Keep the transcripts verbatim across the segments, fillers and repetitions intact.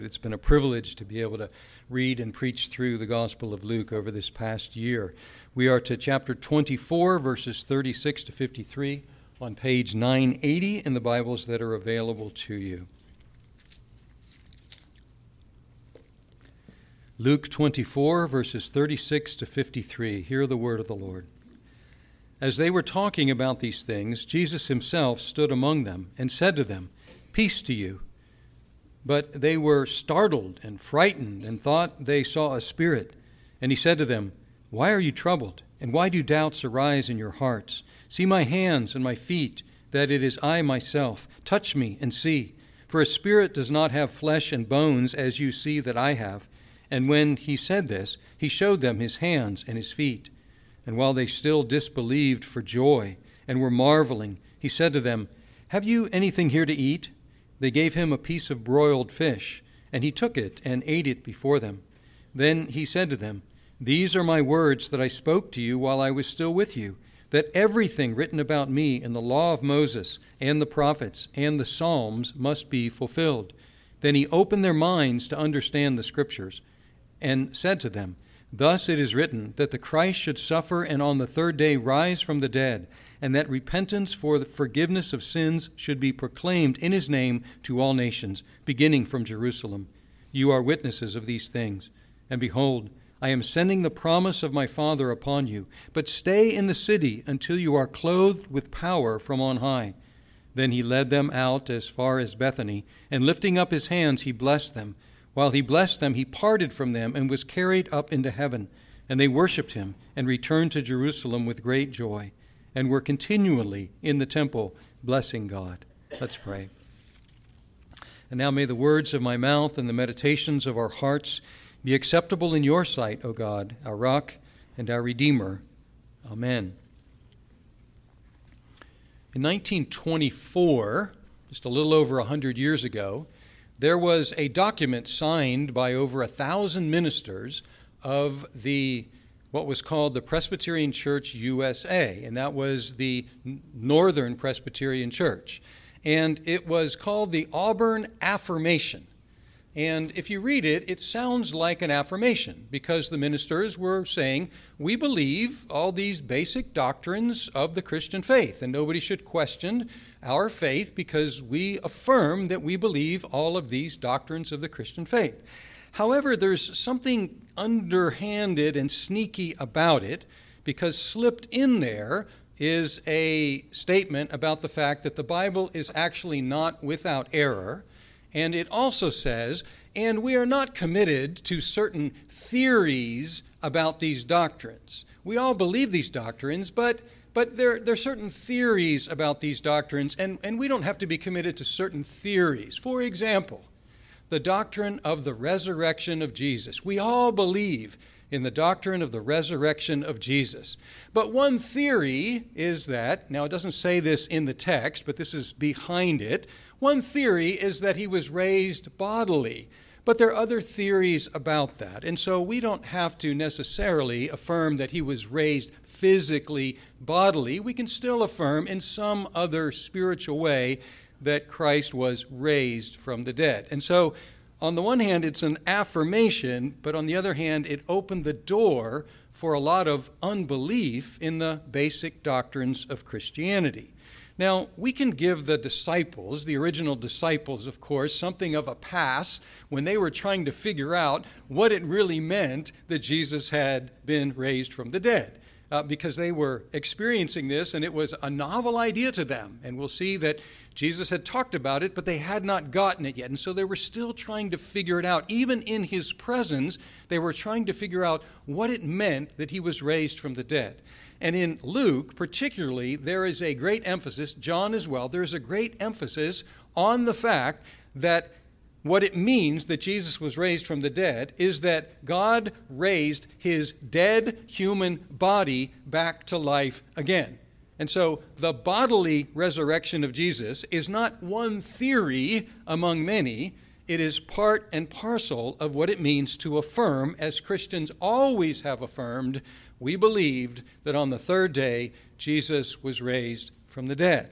It's been a privilege to be able to read and preach through the Gospel of Luke over this past year. We are to chapter twenty-four, verses thirty-six to fifty-three, on page nine eighty in the Bibles that are available to you. Luke twenty-four, verses thirty-six to fifty-three. Hear the word of the Lord. As they were talking about these things, Jesus himself stood among them and said to them, "Peace to you." But they were startled and frightened and thought they saw a spirit. And he said to them, "Why are you troubled? And why do doubts arise in your hearts? See my hands and my feet, that it is I myself. Touch me and see. For a spirit does not have flesh and bones, as you see that I have." And when he said this, he showed them his hands and his feet. And while they still disbelieved for joy and were marveling, he said to them, "Have you anything here to eat?" They gave him a piece of broiled fish, and he took it and ate it before them. Then he said to them, "These are my words that I spoke to you while I was still with you, that everything written about me in the law of Moses and the prophets and the Psalms must be fulfilled." Then he opened their minds to understand the Scriptures, and said to them, "Thus it is written that the Christ should suffer and on the third day rise from the dead, and that repentance for the forgiveness of sins should be proclaimed in his name to all nations, beginning from Jerusalem. You are witnesses of these things. And behold, I am sending the promise of my Father upon you, but stay in the city until you are clothed with power from on high." Then he led them out as far as Bethany, and lifting up his hands, he blessed them. While he blessed them, he parted from them and was carried up into heaven. And they worshipped him and returned to Jerusalem with great joy, and were continually in the temple blessing God. Let's pray. And now may the words of my mouth and the meditations of our hearts be acceptable in your sight, O God, our rock and our Redeemer. Amen. In nineteen twenty-four, just a little over a hundred years ago, there was a document signed by over a thousand ministers of the what was called the Presbyterian Church U S A, and that was the Northern Presbyterian Church. And it was called the Auburn Affirmation. And if you read it, it sounds like an affirmation, because the ministers were saying, we believe all these basic doctrines of the Christian faith, and nobody should question our faith because we affirm that we believe all of these doctrines of the Christian faith. However, there's something underhanded and sneaky about it, because slipped in there is a statement about the fact that the Bible is actually not without error. And it also says, and we are not committed to certain theories about these doctrines. We all believe these doctrines, but but there, there are certain theories about these doctrines, and, and we don't have to be committed to certain theories. For example, the doctrine of the resurrection of Jesus. We all believe in the doctrine of the resurrection of Jesus. But one theory is that, now it doesn't say this in the text, but this is behind it. One theory is that he was raised bodily. But there are other theories about that. And so we don't have to necessarily affirm that he was raised physically, bodily. We can still affirm in some other spiritual way that Christ was raised from the dead. And so, on the one hand, it's an affirmation, but on the other hand, it opened the door for a lot of unbelief in the basic doctrines of Christianity. Now, we can give the disciples, the original disciples, of course, something of a pass when they were trying to figure out what it really meant that Jesus had been raised from the dead. Uh, because they were experiencing this, and it was a novel idea to them. And we'll see that Jesus had talked about it, but they had not gotten it yet. And so they were still trying to figure it out. Even in his presence, they were trying to figure out what it meant that he was raised from the dead. And in Luke, particularly, there is a great emphasis, John as well, there is a great emphasis on the fact that what it means that Jesus was raised from the dead is that God raised his dead human body back to life again. And so the bodily resurrection of Jesus is not one theory among many. It is part and parcel of what it means to affirm, as Christians always have affirmed, we believed that on the third day Jesus was raised from the dead.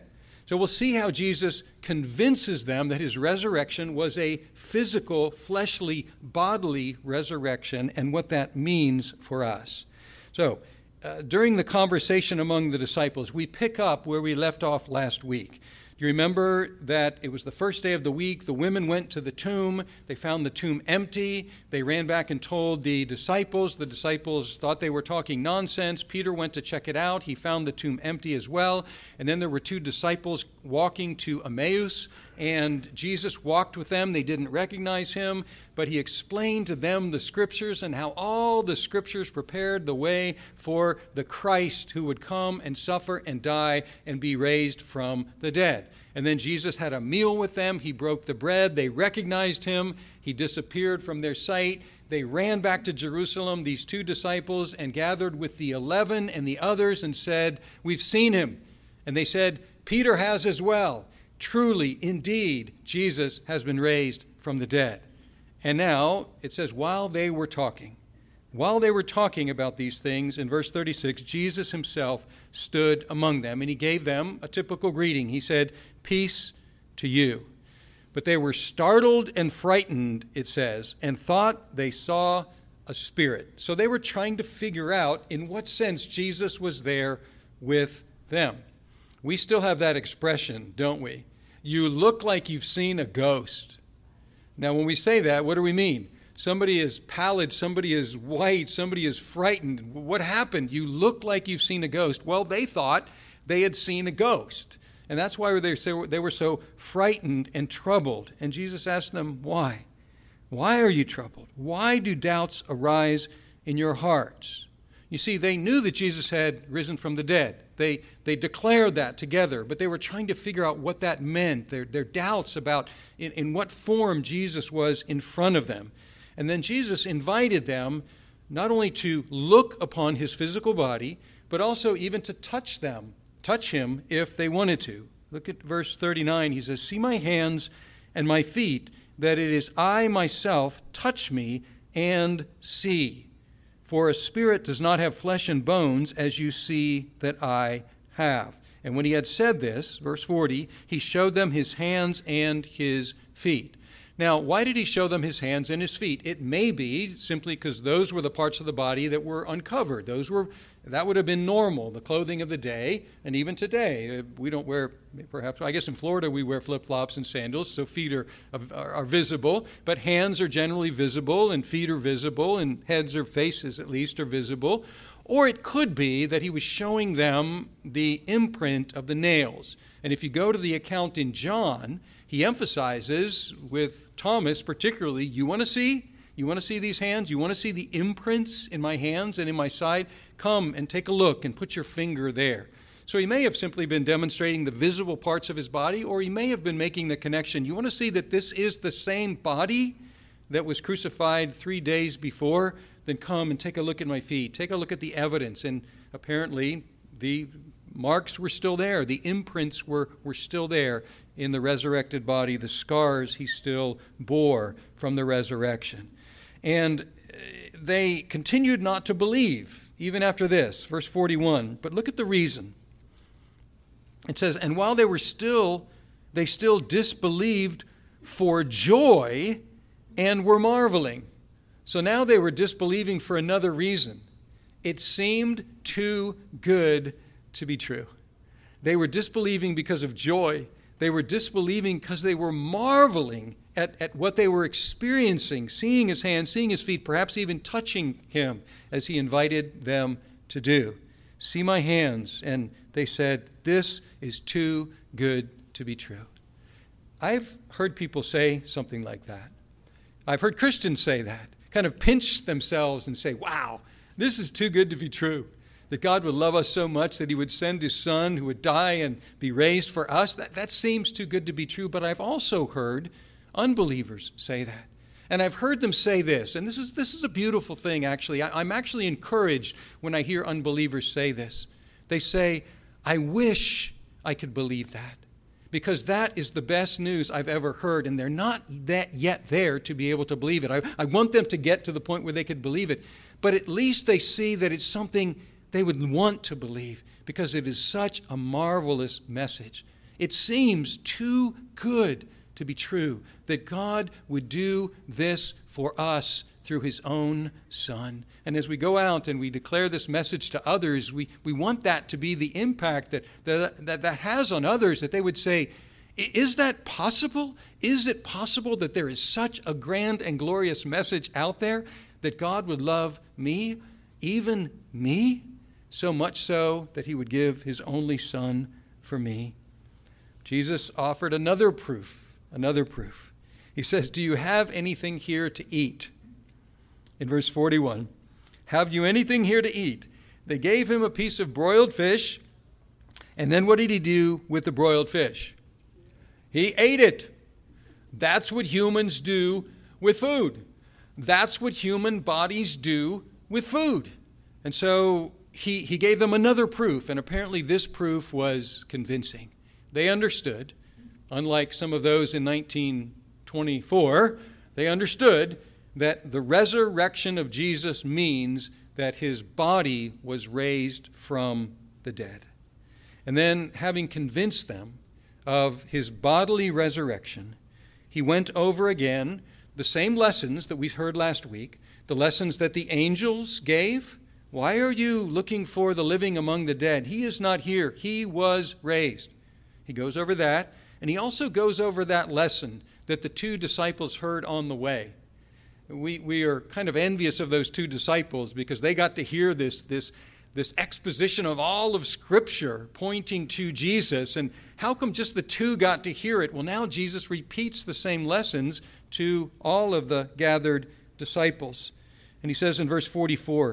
So we'll see how Jesus convinces them that his resurrection was a physical, fleshly, bodily resurrection and what that means for us. So uh, during the conversation among the disciples, we pick up where we left off last week. You remember that it was the first day of the week. The women went to the tomb. They found the tomb empty. They ran back and told the disciples. The disciples thought they were talking nonsense. Peter went to check it out. He found the tomb empty as well. And then there were two disciples walking to Emmaus, and Jesus walked with them. They didn't recognize him, but he explained to them the Scriptures and how all the Scriptures prepared the way for the Christ who would come and suffer and die and be raised from the dead. And then Jesus had a meal with them. He broke the bread. They recognized him. He disappeared from their sight. They ran back to Jerusalem, these two disciples, and gathered with the eleven and the others and said, "We've seen him." And they said, "Peter has as well. Truly, indeed, Jesus has been raised from the dead." And now it says, while they were talking, while they were talking about these things, in verse thirty-six, Jesus himself stood among them, and he gave them a typical greeting. He said, "Peace to you." But they were startled and frightened, it says, and thought they saw a spirit. So they were trying to figure out in what sense Jesus was there with them. We still have that expression, don't we? You look like you've seen a ghost. Now, when we say that, what do we mean? Somebody is pallid, somebody is white, somebody is frightened. What happened? You look like you've seen a ghost. Well, they thought they had seen a ghost. And that's why they they were so frightened and troubled. And Jesus asked them, why? Why are you troubled? Why do doubts arise in your hearts? You see, they knew that Jesus had risen from the dead. They they declared that together, but they were trying to figure out what that meant, their, their doubts about in, in what form Jesus was in front of them. And then Jesus invited them not only to look upon his physical body, but also even to touch them, touch him if they wanted to. Look at verse thirty-nine. He says, "See my hands and my feet, that it is I myself. Touch me and see. For a spirit does not have flesh and bones, as you see that I have." And when he had said this, verse forty, he showed them his hands and his feet. Now, why did he show them his hands and his feet? It may be simply because those were the parts of the body that were uncovered. Those were that would have been normal, the clothing of the day, and even today. We don't wear, perhaps, I guess in Florida we wear flip-flops and sandals, so feet are, are, are visible, but hands are generally visible, and feet are visible, and heads or faces at least are visible. Or it could be that he was showing them the imprint of the nails. And if you go to the account in John, he emphasizes with Thomas particularly, you want to see? You want to see these hands? You want to see the imprints in my hands and in my side? Come and take a look and put your finger there. So he may have simply been demonstrating the visible parts of his body, or he may have been making the connection. You want to see that this is the same body that was crucified three days before? Then come and take a look at my feet. Take a look at the evidence. And apparently the marks were still there. The imprints were, were still there in the resurrected body. The scars he still bore from the resurrection. And they continued not to believe, even after this. Verse forty-one. But look at the reason. It says, "And while they were still, they still disbelieved for joy and were marveling." So now they were disbelieving for another reason. It seemed too good to be true. They were disbelieving because of joy. They were disbelieving because they were marveling at, at what they were experiencing, seeing his hands, seeing his feet, perhaps even touching him as he invited them to do. "See my hands." And they said, "This is too good to be true." I've heard people say something like that. I've heard Christians say that, kind of pinch themselves and say, wow, this is too good to be true. That God would love us so much that he would send his son who would die and be raised for us. That, that seems too good to be true. But I've also heard unbelievers say that. And I've heard them say this, and this is this is a beautiful thing, actually. I, I'm actually encouraged when I hear unbelievers say this. They say, "I wish I could believe that, because that is the best news I've ever heard," and they're not that yet there to be able to believe it. I, I want them to get to the point where they could believe it, but at least they see that it's something they would want to believe, because it is such a marvelous message. It seems too good to be true that God would do this for us through his own Son. And as we go out and we declare this message to others, we, we want that to be the impact that, that, that that has on others, that they would say, is that possible? Is it possible that there is such a grand and glorious message out there that God would love me, even me, so much so that he would give his only Son for me? Jesus offered another proof, another proof. He says, do you have anything here to eat? In verse forty-one, have you anything here to eat? They gave him a piece of broiled fish, and then what did he do with the broiled fish? He ate it. That's what humans do with food. That's what human bodies do with food. And so he, he gave them another proof, and apparently this proof was convincing. They understood, unlike some of those in nineteen twenty-four, they understood that the resurrection of Jesus means that his body was raised from the dead. And then, having convinced them of his bodily resurrection, he went over again the same lessons that we heard last week, the lessons that the angels gave. Why are you looking for the living among the dead? He is not here. He was raised. He goes over that, and he also goes over that lesson that the two disciples heard on the way. We we are kind of envious of those two disciples because they got to hear this, this, this exposition of all of Scripture pointing to Jesus. And how come just the two got to hear it? Well, now Jesus repeats the same lessons to all of the gathered disciples. And he says in verse forty-four,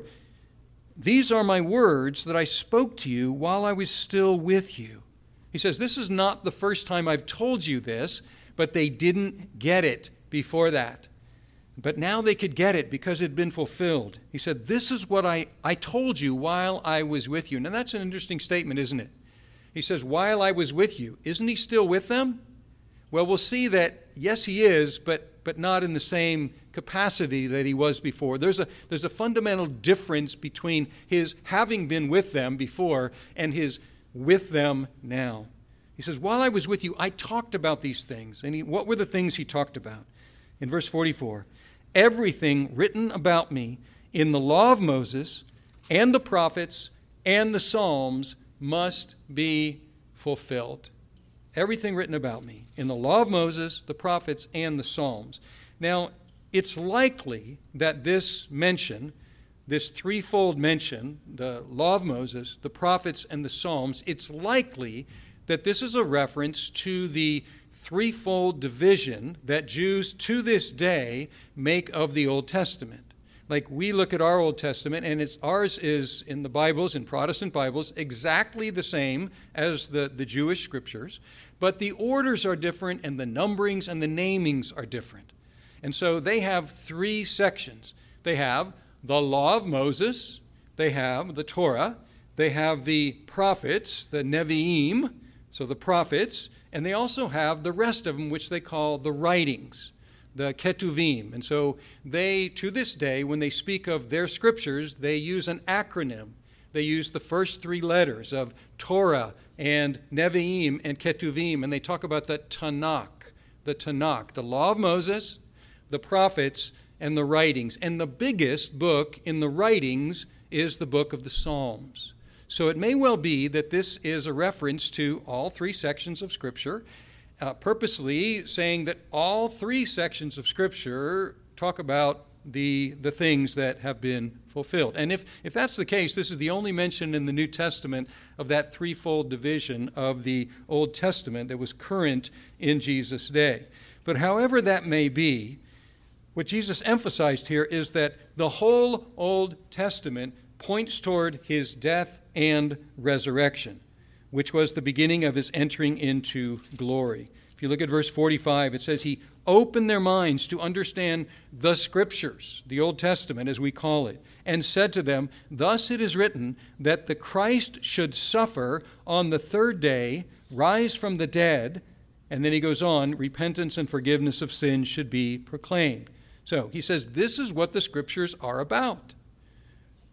these are my words that I spoke to you while I was still with you. He says, this is not the first time I've told you this, but they didn't get it before that. But now they could get it because it had been fulfilled. He said, this is what I, I told you while I was with you. Now that's an interesting statement, isn't it? He says, while I was with you. Isn't he still with them? Well, we'll see that, yes, he is, but, but not in the same capacity that he was before. There's a, there's a fundamental difference between his having been with them before and his with them now. He says, while I was with you, I talked about these things. And he, what were the things he talked about? In verse forty-four, everything written about me in the law of Moses and the prophets and the Psalms must be fulfilled. Everything written about me in the law of Moses, the prophets, and the Psalms. Now, it's likely that this mention, this threefold mention, the law of Moses, the prophets, and the Psalms, it's likely that this is a reference to the threefold division that Jews to this day make of the Old Testament. Like we look at our Old Testament, and it's ours is in the Bibles, in Protestant Bibles, exactly the same as the, the Jewish scriptures, but the orders are different, and the numberings and the namings are different. And so they have three sections. They have the law of Moses, they have the Torah, they have the prophets, the Nevi'im, so the prophets, and they also have the rest of them, which they call the writings, the Ketuvim. And so they, to this day, when they speak of their scriptures, they use an acronym. They use the first three letters of Torah and Nevi'im and Ketuvim, and they talk about the Tanakh, the Tanakh, the law of Moses, the prophets, and the writings. And the biggest book in the writings is the book of the Psalms. So it may well be that this is a reference to all three sections of Scripture, uh, purposely saying that all three sections of Scripture talk about the, the things that have been fulfilled. And if, if that's the case, this is the only mention in the New Testament of that threefold division of the Old Testament that was current in Jesus' day. But however that may be, what Jesus emphasized here is that the whole Old Testament points toward his death and resurrection, which was the beginning of his entering into glory. If you look at verse forty-five, it says he opened their minds to understand the Scriptures, the Old Testament as we call it, and said to them, thus it is written that the Christ should suffer on the third day, rise from the dead, and then he goes on, repentance and forgiveness of sins should be proclaimed. So he says this is what the Scriptures are about.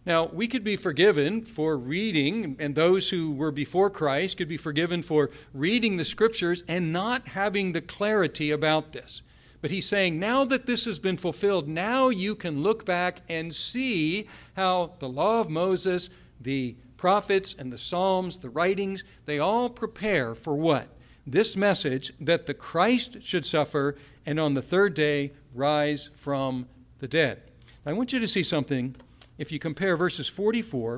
Now, we could be forgiven for reading, and those who were before Christ could be forgiven for reading the Scriptures and not having the clarity about this. But he's saying, now that this has been fulfilled, now you can look back and see how the law of Moses, the prophets and the Psalms, the writings, they all prepare for what? This message that the Christ should suffer and on the third day rise from the dead. Now, I want you to see something if you compare verses forty-four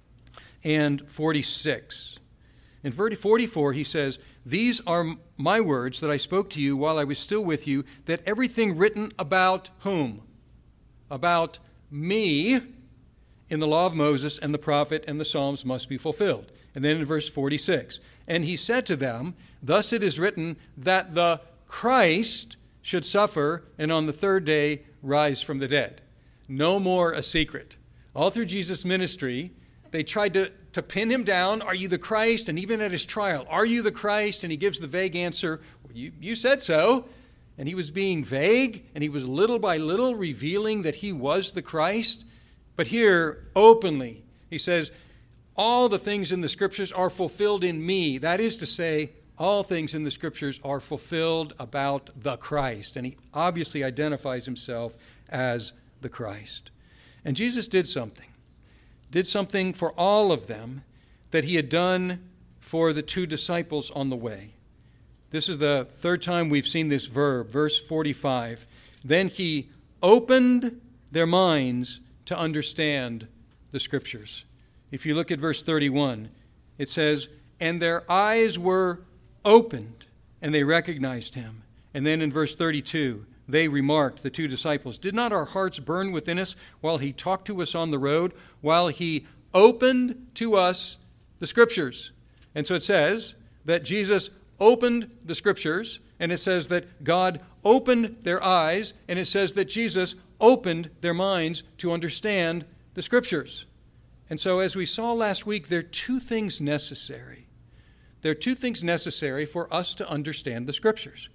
and forty-six. In verse forty-four, he says, "These are my words that I spoke to you while I was still with you, that everything written about whom? About me in the law of Moses and the prophet and the Psalms must be fulfilled." And then in verse forty-six, "And he said to them, thus it is written that the Christ should suffer and on the third day rise from the dead." No more a secret. All through Jesus' ministry, they tried to, to pin him down. Are you the Christ? And even at his trial, are you the Christ? And he gives the vague answer, well, you, you said so. And he was being vague, and he was little by little revealing that he was the Christ. But here, openly, he says, all the things in the Scriptures are fulfilled in me. That is to say, all things in the Scriptures are fulfilled about the Christ. And he obviously identifies himself as the Christ. And Jesus did something, did something for all of them that he had done for the two disciples on the way. This is the third time we've seen this verb, verse forty-five. Then he opened their minds to understand the Scriptures. If you look at verse thirty-one, it says, "And their eyes were opened, and they recognized him." And then in verse thirty-two, they remarked, the two disciples, "Did not our hearts burn within us while he talked to us on the road, while he opened to us the Scriptures?" And so it says that Jesus opened the Scriptures, and it says that God opened their eyes, and it says that Jesus opened their minds to understand the Scriptures. And so as we saw last week, there are two things necessary. There are two things necessary for us to understand the Scriptures.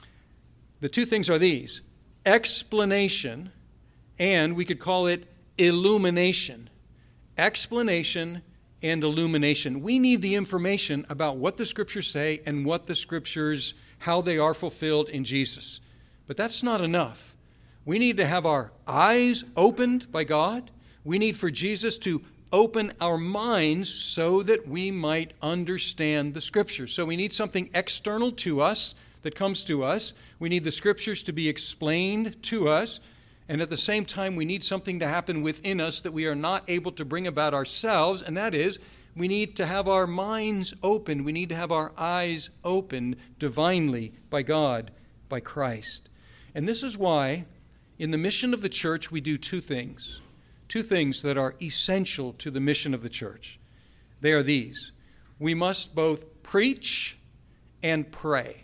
The two things are these: explanation, and we could call it illumination. Explanation and illumination. We need the information about what the Scriptures say and what the Scriptures, how they are fulfilled in Jesus. But that's not enough. We need to have our eyes opened by God. We need for Jesus to open our minds so that we might understand the Scriptures. So we need something external to us that comes to us. We need the Scriptures to be explained to us. And at the same time, we need something to happen within us that we are not able to bring about ourselves. And that is, we need to have our minds open. We need to have our eyes opened divinely by God, by Christ. And this is why in the mission of the church, we do two things. Two things that are essential to the mission of the church. They are these: we must both preach and pray.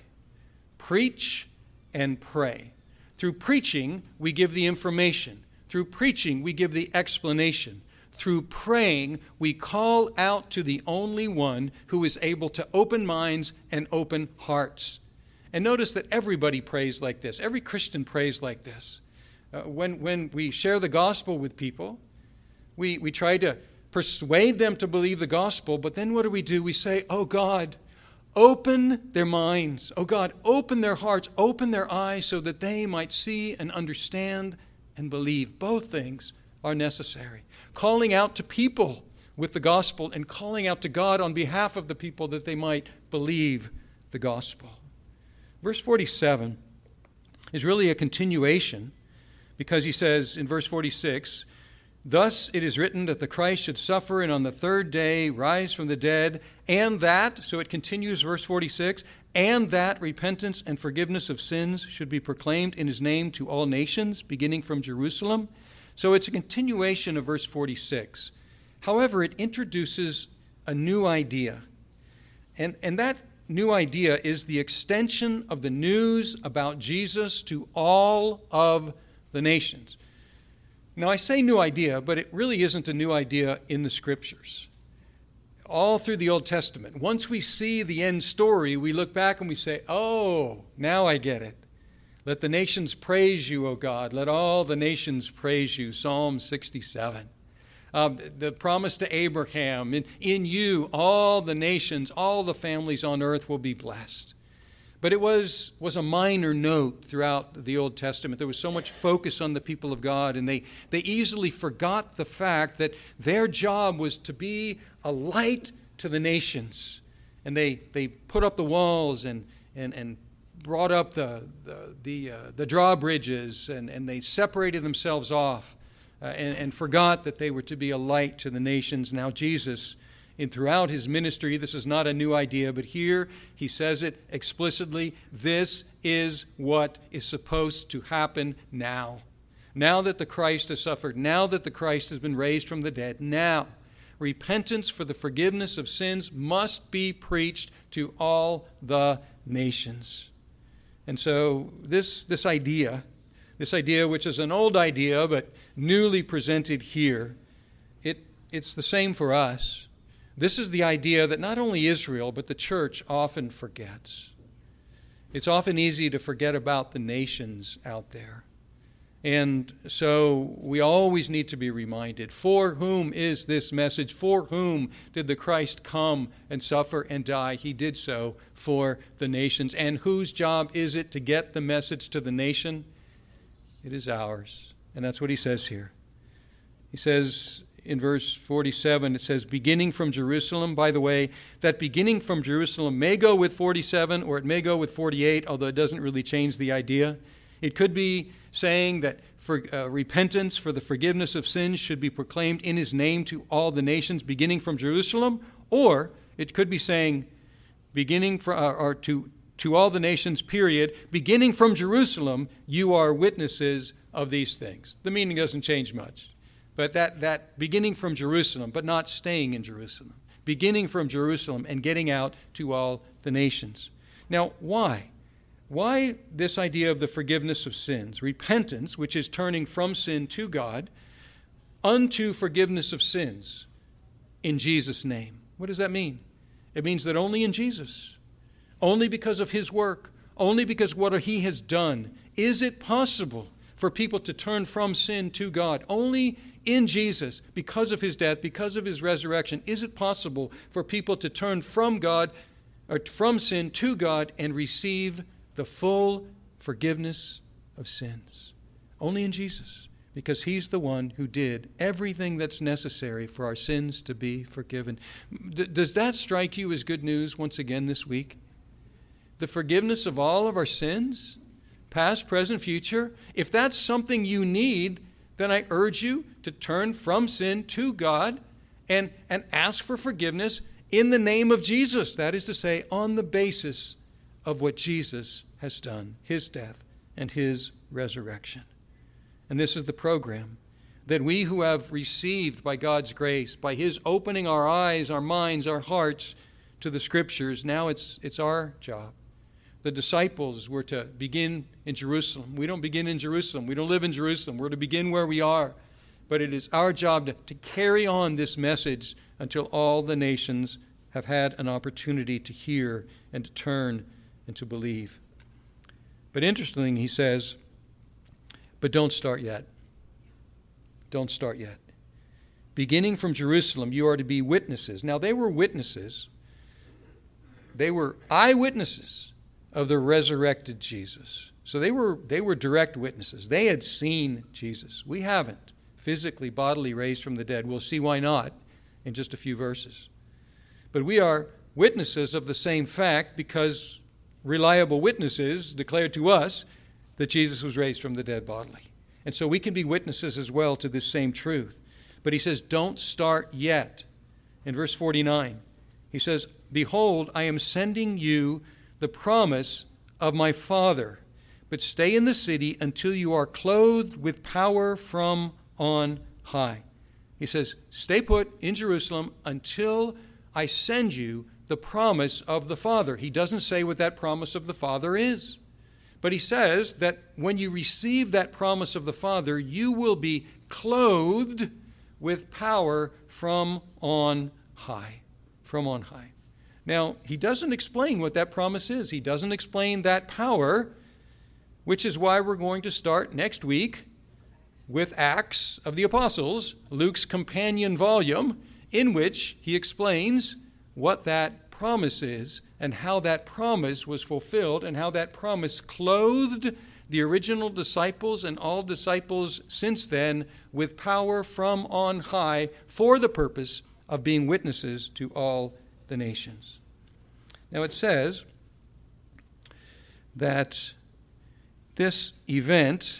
Preach and pray. Through preaching, we give the information. Through preaching, we give the explanation. Through praying, we call out to the only one who is able to open minds and open hearts. And notice that everybody prays like this. Every Christian prays like this. Uh, when, when we share the gospel with people, we, we try to persuade them to believe the gospel, but then what do we do? We say, "Oh God, open their minds. Oh God, open their hearts, open their eyes so that they might see and understand and believe." Both things are necessary. Calling out to people with the gospel and calling out to God on behalf of the people that they might believe the gospel. Verse forty-seven is really a continuation, because he says in verse forty-six, "Thus it is written that the Christ should suffer and on the third day rise from the dead, and that," so it continues, verse forty-six, "and that repentance and forgiveness of sins should be proclaimed in his name to all nations, beginning from Jerusalem." So it's a continuation of verse forty-six. However, it introduces a new idea. And, and that new idea is the extension of the news about Jesus to all of the nations. Now, I say new idea, but it really isn't a new idea in the Scriptures. All through the Old Testament, once we see the end story, we look back and we say, "Oh, now I get it. Let the nations praise you, O God. Let all the nations praise you." Psalm sixty-seven. Um, the promise to Abraham, in, in you, all the nations, all the families on earth will be blessed. But it was, was a minor note throughout the Old Testament. There was so much focus on the people of God, and they, they easily forgot the fact that their job was to be a light to the nations. And they, they put up the walls and, and, and brought up the, the, the, uh, the drawbridges, and, and they separated themselves off uh, and, and forgot that they were to be a light to the nations. Now Jesus, and throughout his ministry, this is not a new idea, but here he says it explicitly. This is what is supposed to happen now. Now that the Christ has suffered, now that the Christ has been raised from the dead, now repentance for the forgiveness of sins must be preached to all the nations. And so this, this idea, this idea which is an old idea but newly presented here, it, it's the same for us. This is the idea that not only Israel, but the church often forgets. It's often easy to forget about the nations out there. And so we always need to be reminded, for whom is this message? For whom did the Christ come and suffer and die? He did so for the nations. And whose job is it to get the message to the nation? It is ours. And that's what he says here. He says, in verse forty-seven, it says, beginning from Jerusalem. By the way, that beginning from Jerusalem may go with forty-seven or it may go with forty-eight, although it doesn't really change the idea. It could be saying that for, uh, repentance for the forgiveness of sins should be proclaimed in his name to all the nations, beginning from Jerusalem. Or it could be saying, beginning from, uh, or to, to all the nations, period, beginning from Jerusalem, you are witnesses of these things. The meaning doesn't change much. But that, that beginning from Jerusalem, but not staying in Jerusalem. Beginning from Jerusalem and getting out to all the nations. Now, why? Why this idea of the forgiveness of sins? Repentance, which is turning from sin to God, unto forgiveness of sins in Jesus' name. What does that mean? It means that only in Jesus, only because of his work, only because of what he has done, is it possible for people to turn from sin to God. Only in Jesus, because of his death, because of his resurrection, is it possible for people to turn from God, or from sin to God, and receive the full forgiveness of sins. Only in Jesus, because he's the one who did everything that's necessary for our sins to be forgiven. D- does that strike you as good news once again this week? The forgiveness of all of our sins, past, present, future. If that's something you need, then I urge you to turn from sin to God and, and ask for forgiveness in the name of Jesus. That is to say, on the basis of what Jesus has done, his death and his resurrection. And this is the program that we who have received by God's grace, by his opening our eyes, our minds, our hearts to the Scriptures, now it's, it's our job. The disciples were to begin in Jerusalem. We don't begin in Jerusalem. We don't live in Jerusalem. We're to begin where we are. But it is our job to, to carry on this message until all the nations have had an opportunity to hear and to turn and to believe. But interestingly, he says, but don't start yet. Don't start yet. Beginning from Jerusalem, you are to be witnesses. Now, they were witnesses. They were eyewitnesses of the resurrected Jesus. So they were they were direct witnesses. They had seen Jesus. We haven't physically, bodily raised from the dead. We'll see why not in just a few verses. But we are witnesses of the same fact because reliable witnesses declared to us that Jesus was raised from the dead bodily. And so we can be witnesses as well to this same truth. But he says, don't start yet. In verse forty-nine, he says, behold, I am sending you the promise of my Father, but stay in the city until you are clothed with power from on high. He says, stay put in Jerusalem until I send you the promise of the Father. He doesn't say what that promise of the Father is. But he says that when you receive that promise of the Father, you will be clothed with power from on high. From on high. Now, he doesn't explain what that promise is. He doesn't explain that power, which is why we're going to start next week with Acts of the Apostles, Luke's companion volume, in which he explains what that promise is and how that promise was fulfilled and how that promise clothed the original disciples and all disciples since then with power from on high for the purpose of being witnesses to all the nations. Now it says that this event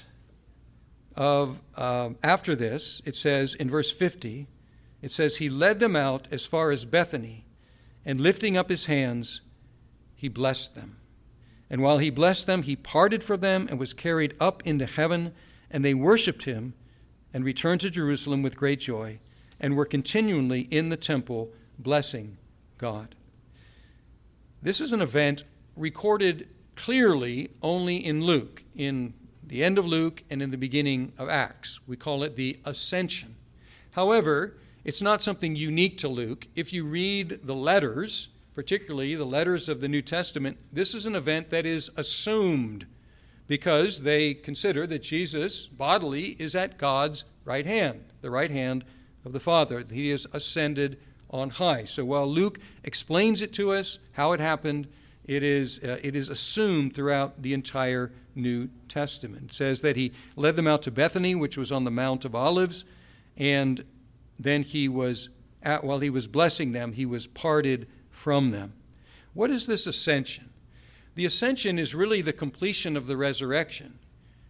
of uh, after this, it says in verse fifty, it says, he led them out as far as Bethany, and lifting up his hands, he blessed them. And while he blessed them, he parted from them and was carried up into heaven, and they worshipped him and returned to Jerusalem with great joy, and were continually in the temple blessing God. This is an event recorded clearly only in Luke, in the end of Luke and in the beginning of Acts. We call it the Ascension. However, it's not something unique to Luke. If you read the letters, particularly the letters of the New Testament, this is an event that is assumed because they consider that Jesus bodily is at God's right hand, the right hand of the Father. He is ascended on high. So while Luke explains it to us, how it happened, it is, uh, it is assumed throughout the entire New Testament. It says that he led them out to Bethany, which was on the Mount of Olives, and then he was, at, while he was blessing them, he was parted from them. What is this ascension? The ascension is really the completion of the resurrection.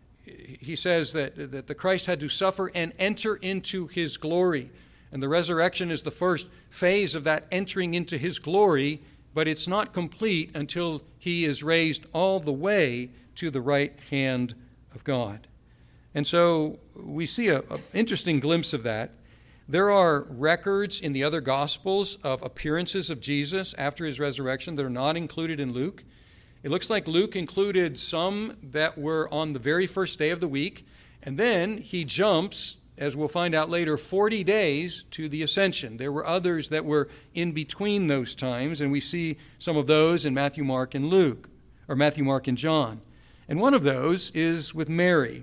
He says that, that the Christ had to suffer and enter into his glory. And the resurrection is the first phase of that entering into his glory, but it's not complete until he is raised all the way to the right hand of God. And so we see an interesting glimpse of that. There are records in the other Gospels of appearances of Jesus after his resurrection that are not included in Luke. It looks like Luke included some that were on the very first day of the week, and then he jumps, as we'll find out later, forty days to the ascension. There were others that were in between those times, and we see some of those in Matthew, Mark, and Luke, or Matthew, Mark, and John. And one of those is with Mary.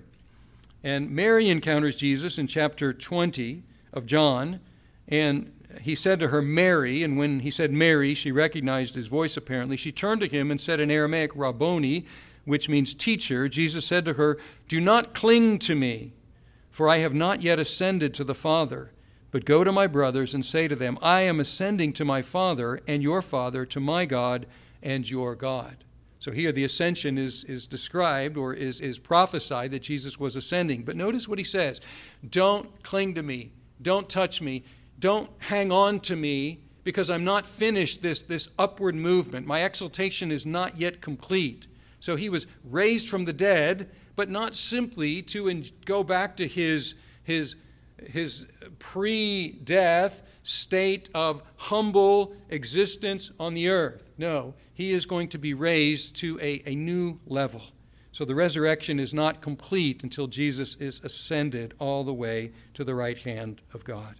And Mary encounters Jesus in chapter twenty of John, and he said to her, Mary, and when he said Mary, she recognized his voice apparently. She turned to him and said in Aramaic, Rabboni, which means teacher. Jesus said to her, do not cling to me, for I have not yet ascended to the Father, but go to my brothers and say to them, I am ascending to my Father and your Father, to my God and your God. So here the ascension is, is described or is, is prophesied that Jesus was ascending. But notice what he says. Don't cling to me. Don't touch me. Don't hang on to me because I'm not finished this, this upward movement. My exaltation is not yet complete. So he was raised from the dead, but not simply to en- go back to his, his, his pre-death state of humble existence on the earth. No, he is going to be raised to a, a new level. So the resurrection is not complete until Jesus is ascended all the way to the right hand of God.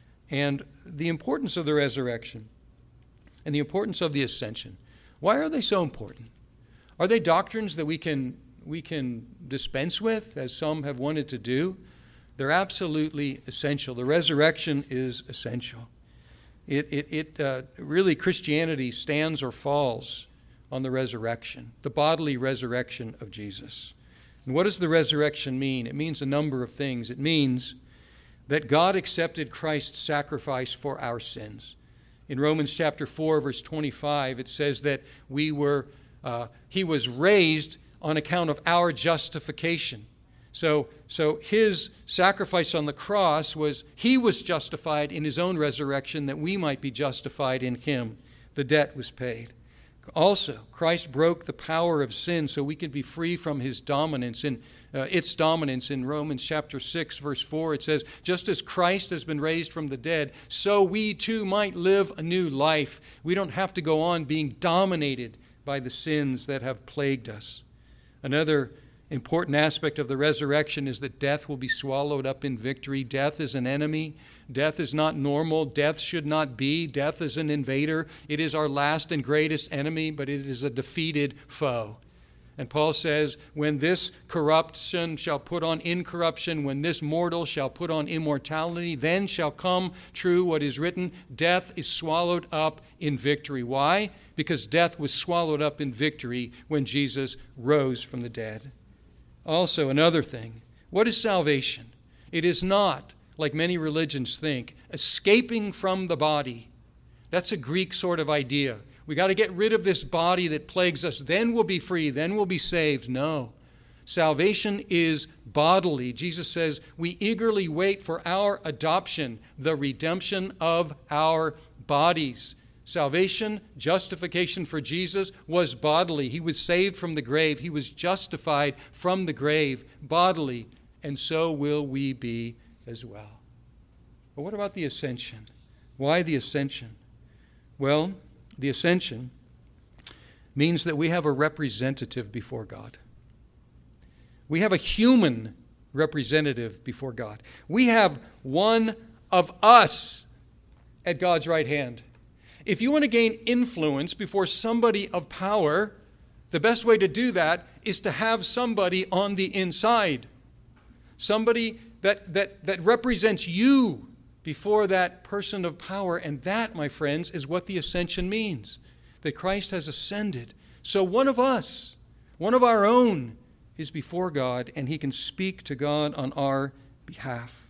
And the importance of the resurrection and the importance of the ascension, why are they so important? Are they doctrines that we can we can dispense with, as some have wanted to do? They're absolutely essential. The resurrection is essential. It, it, it uh, really, Christianity stands or falls on the resurrection, the bodily resurrection of Jesus. And what does the resurrection mean? It means a number of things. It means that God accepted Christ's sacrifice for our sins. In Romans chapter four, verse twenty-five, it says that we were, uh, he was raised on account of our justification. So, so his sacrifice on the cross was, he was justified in his own resurrection that we might be justified in him. The debt was paid. Also, Christ broke the power of sin so we could be free from his dominance. In uh, its dominance in Romans chapter six, verse four, it says, just as Christ has been raised from the dead, so we too might live a new life. We don't have to go on being dominated by the sins that have plagued us. Another important aspect of the resurrection is that death will be swallowed up in victory. Death is an enemy. Death is not normal. Death should not be. Death is an invader. It is our last and greatest enemy, but it is a defeated foe. And Paul says, when this corruption shall put on incorruption, when this mortal shall put on immortality, then shall come true what is written, death is swallowed up in victory. Why? Because death was swallowed up in victory when Jesus rose from the dead. Also, another thing, what is salvation? It is not, like many religions think, escaping from the body. That's a Greek sort of idea. We got to get rid of this body that plagues us, then we'll be free, then we'll be saved. No. Salvation is bodily. Jesus says, we eagerly wait for our adoption, the redemption of our bodies. Salvation, justification for Jesus was bodily. He was saved from the grave. He was justified from the grave bodily, and so will we be as well. But what about the ascension? Why the ascension? Well, the ascension means that we have a representative before God. We have a human representative before God. We have one of us at God's right hand. If you want to gain influence before somebody of power, the best way to do that is to have somebody on the inside. Somebody that, that, that represents you before that person of power. And that, my friends, is what the ascension means, that Christ has ascended. So one of us, one of our own, is before God, and he can speak to God on our behalf.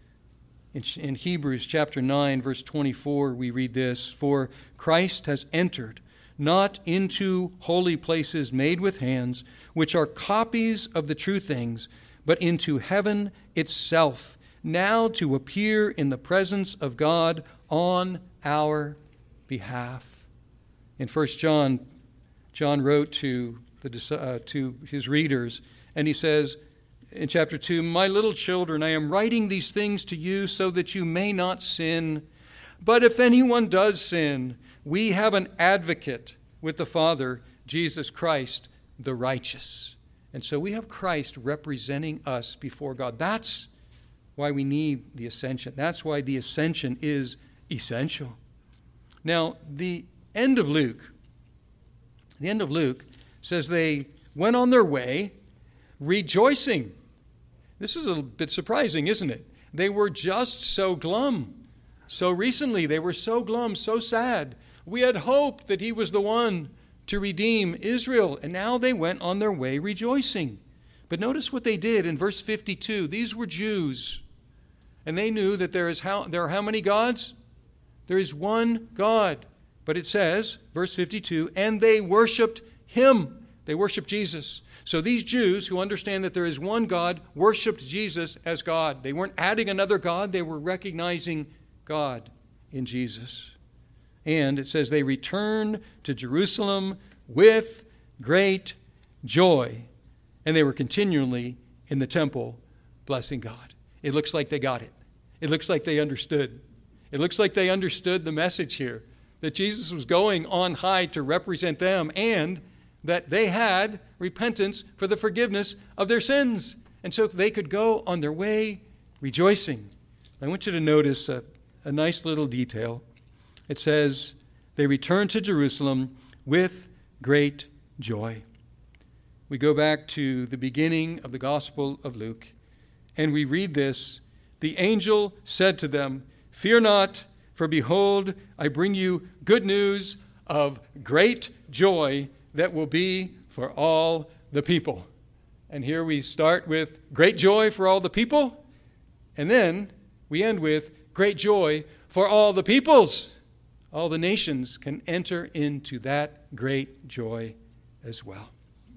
In, in Hebrews chapter nine, verse twenty-four, we read this, for Christ has entered, not into holy places made with hands, which are copies of the true things, but into heaven itself, now to appear in the presence of God on our behalf. In First John, John wrote to the uh, to his readers, and he says in chapter two, my little children, I am writing these things to you so that you may not sin. But if anyone does sin, we have an advocate with the Father, Jesus Christ, the righteous. And so we have Christ representing us before God. That's why we need the ascension. That's why the ascension is essential. Now, the end of Luke, the end of Luke says they went on their way rejoicing. This is a bit surprising, isn't it? They were just so glum. So recently they were so glum, so sad. We had hoped that he was the one to redeem Israel, and now they went on their way rejoicing. But notice what they did in verse fifty-two. These were Jews, and they knew that there is how there are how many gods? There is one God. But it says, verse fifty-two, and they worshiped him. They worshiped Jesus. So these Jews who understand that there is one God worshiped Jesus as God. They weren't adding another God. They were recognizing God in Jesus. And it says they returned to Jerusalem with great joy. And they were continually in the temple blessing God. It looks like they got it. It looks like they understood. It looks like they understood the message here, that Jesus was going on high to represent them, and that they had repentance for the forgiveness of their sins. And so they could go on their way rejoicing. I want you to notice a, a nice little detail. It says, they returned to Jerusalem with great joy. We go back to the beginning of the Gospel of Luke, and we read this. The angel said to them, fear not, for behold, I bring you good news of great joy that will be for all the people. And here we start with great joy for all the people, and then we end with great joy for all the peoples. All the nations can enter into that great joy as well.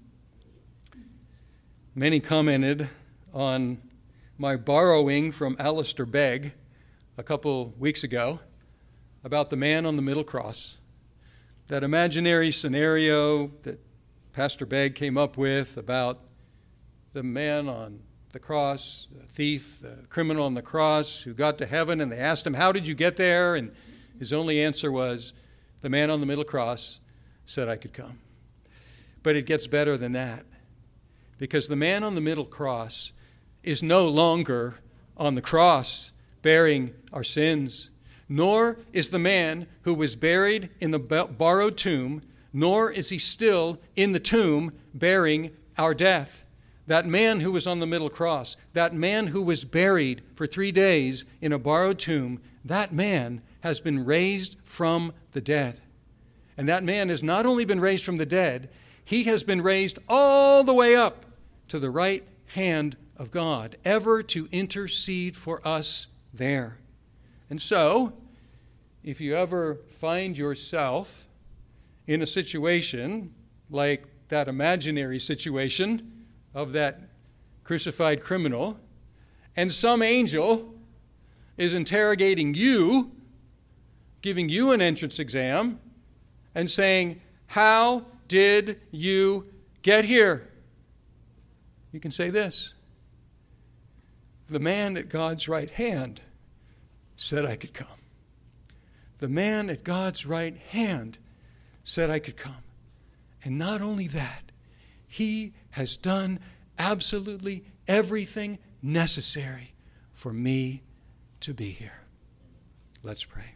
Many commented on my borrowing from Alistair Begg a couple weeks ago about the man on the middle cross. That imaginary scenario that Pastor Begg came up with about the man on the cross, the thief, the criminal on the cross who got to heaven, and they asked him, how did you get there? And his only answer was, the man on the middle cross said I could come. But it gets better than that, because the man on the middle cross is no longer on the cross bearing our sins, nor is the man who was buried in the borrowed tomb nor is he still in the tomb bearing our death. That man who was on the middle cross, that man who was buried for three days in a borrowed tomb, that man has been raised from the dead. And that man has not only been raised from the dead, he has been raised all the way up to the right hand of God, ever to intercede for us there. And so, if you ever find yourself in a situation like that imaginary situation of that crucified criminal, and some angel is interrogating you, giving you an entrance exam, and saying, "How did you get here?" You can say this: "The man at God's right hand said I could come. The man at God's right hand said I could come. And not only that, he has done absolutely everything necessary for me to be here." Let's pray.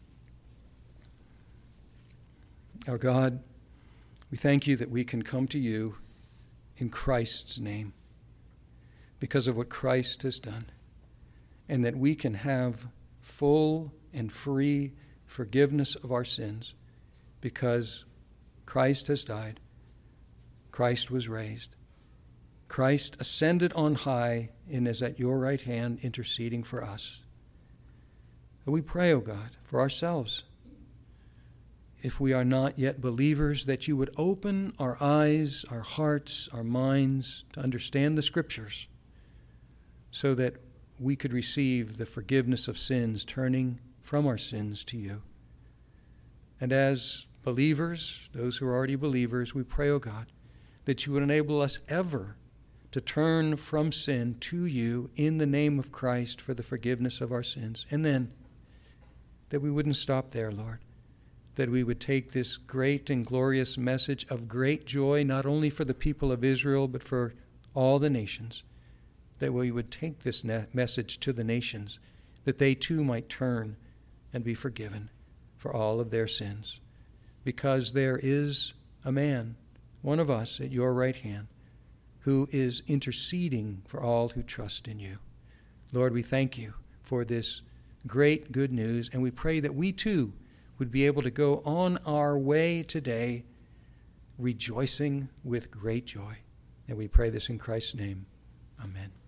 Our God, we thank you that we can come to you in Christ's name because of what Christ has done, and that we can have full and free forgiveness of our sins because Christ has died, Christ was raised, Christ ascended on high and is at your right hand interceding for us. And we pray, O God, for ourselves, if we are not yet believers, that you would open our eyes, our hearts, our minds to understand the Scriptures so that we could receive the forgiveness of sins, turning from our sins to you. And as believers, those who are already believers, we pray, O God, that you would enable us ever to turn from sin to you in the name of Christ for the forgiveness of our sins. And then that we wouldn't stop there, Lord, that we would take this great and glorious message of great joy, not only for the people of Israel, but for all the nations, that we would take this message to the nations, that they too might turn and be forgiven for all of their sins. Because there is a man, one of us at your right hand, who is interceding for all who trust in you. Lord, we thank you for this great good news, and we pray that we too would be able to go on our way today rejoicing with great joy. And we pray this in Christ's name. Amen.